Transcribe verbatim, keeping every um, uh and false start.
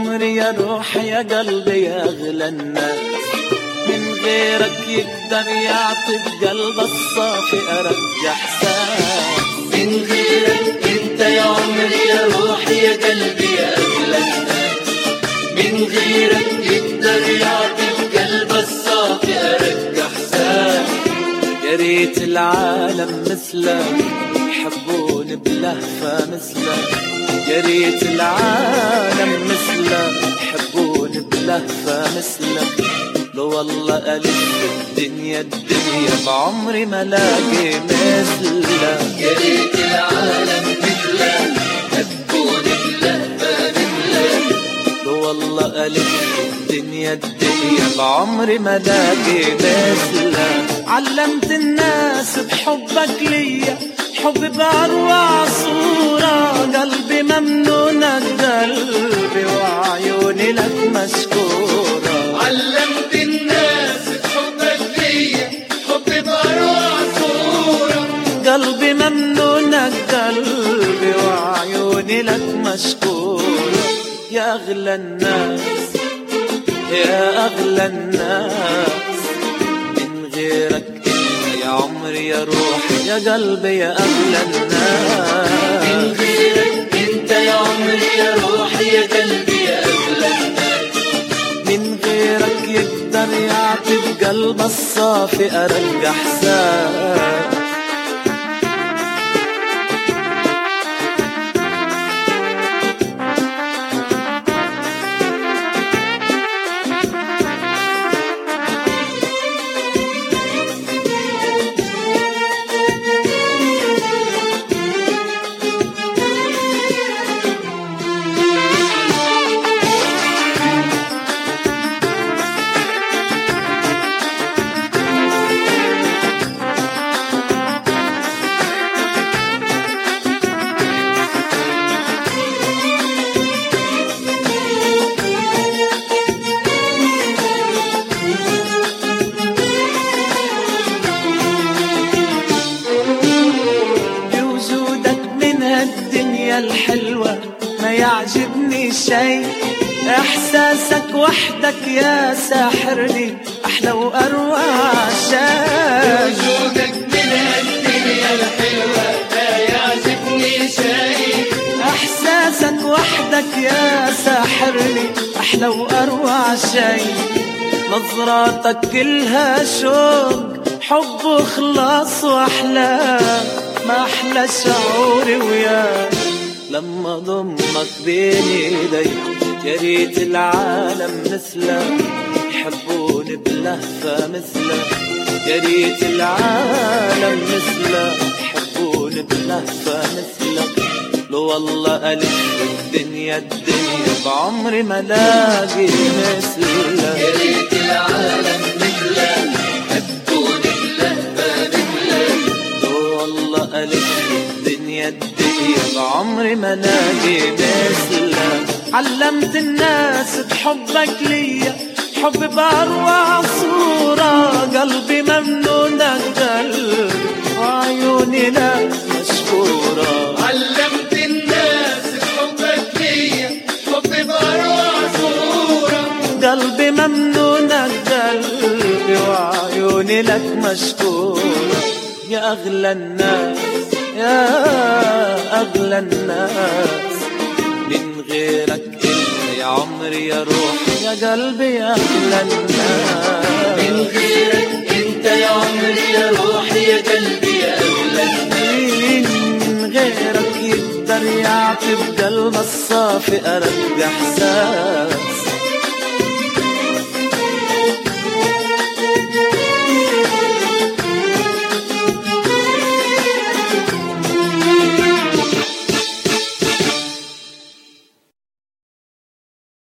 عمري يا روحي يا قلبي يا أغلى الناس، من غيرك يقدر يعطي بقلب الصافي أرجع إحساس. من غيرك انت يا عمري يا روحي يا قلبي يا أغلى الناس، من غيرك يقدر يعطي بقلب الصافي أرجع إحساس. يا ريت العالم مثلك يحبوني بلهفة مثلك، يا ريت العالم مثلك يحبوني بلهفة مثلك. لو والله ألف الدنيا الدنيا بعمري ما لاقي مثلك. يا ريت العالم مثلك يحبوني بلهفة مثلك. لو والله ألف الدنيا الدنيا بعمري ما لاقي مثلك. علمت الناس بحبك ليا حب بأروع صورة، قلبي ممنونك قلبي وعيوني لك مشكورة. علمت الناس بحبك ليا حب بأروع صورة، قلبي ممنونك قلبي وعيوني لك مشكورة. يا أغلى الناس يا أغلى الناس، من غيرك انت يا عمري يا روحي يا قلبي يا أغلى الناس. من غيرك انت يا عمري يا روحي يا قلبي يا أغلى الناس، من غيرك يقدر يعطي بقلب الصافي أرجع إحساس. الدنيا الحلوة ما يعجبني شي، إحساسك وحدك يا ساحرني أحلى وأروع شي. وجودك من الدنيا الحلوة ما يعجبني شي، إحساسك وحدك يا ساحرني أحلى وأروع شي. نظراتك كلها شوق حب وخلاص وأحلام، ما أحلى شعوري وياك لما ضمك بين ايدي. يا ريت العالم مثلك يحبوني بلهفة مثلك، يا ريت العالم مثلك يحبوني بلهفة مثلك. لو والله ألف الدنيا الدنيا بعمري ما لاقي مثلك. يا ريت العالم مثلك يحبوني بلهفة مثلك. لو والله ألف الدنيا الدنيا بعمري ما لاقي مثلك. علمت الناس بحبك ليا حب بأروع صورة، قلبي ممنونك قلبي وعيوني لك مشكورة. علمت الناس بحبك ليا حب بأروع صورة، قلبي ممنونك قلبي وعيوني لك مشكورة. يا أغلى الناس يا أغلى الناس، من غيرك انت يا عمري يا روحي يا قلبي يا أغلى الناس. من غيرك انت يا عمري يا روحي يا قلبي يا أغلى الناس، من غيرك يقدر يعطي بقلب الصافي أرق إحساس.